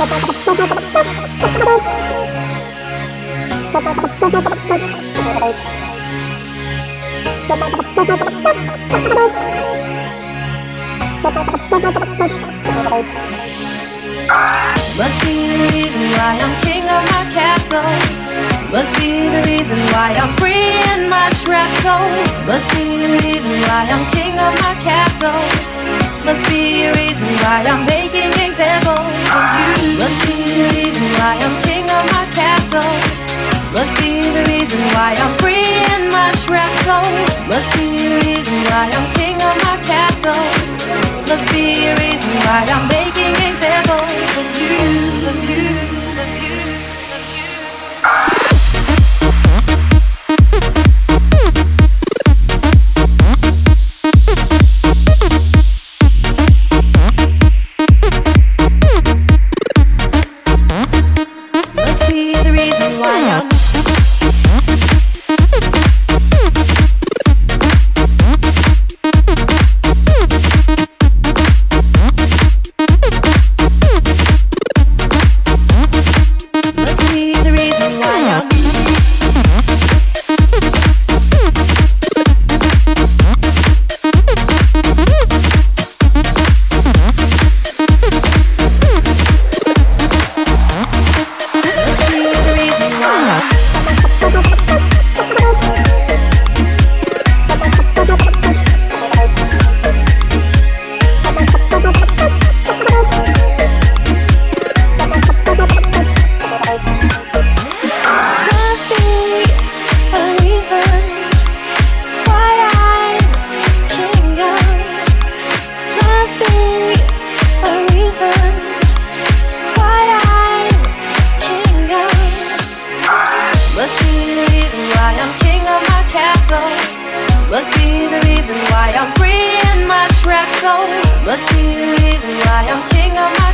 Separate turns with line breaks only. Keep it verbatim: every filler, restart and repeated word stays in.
Must be the reason why I'm king of my castle. Must be the reason why I'm free in my trap soul. Must be the reason why I'm king of my castle. Must be the reason why I'm making examples of you. Must be the reason why I'm king of my castle. Must be the reason why I'm free in my trap soul. Must be the reason why I'm king of my castle. Must be the reason why I'm making examples of you, of you, of you, of you. Must be the reason why I'm Must be the reason why I'm free in my trap soul. Must be the reason why I'm king of my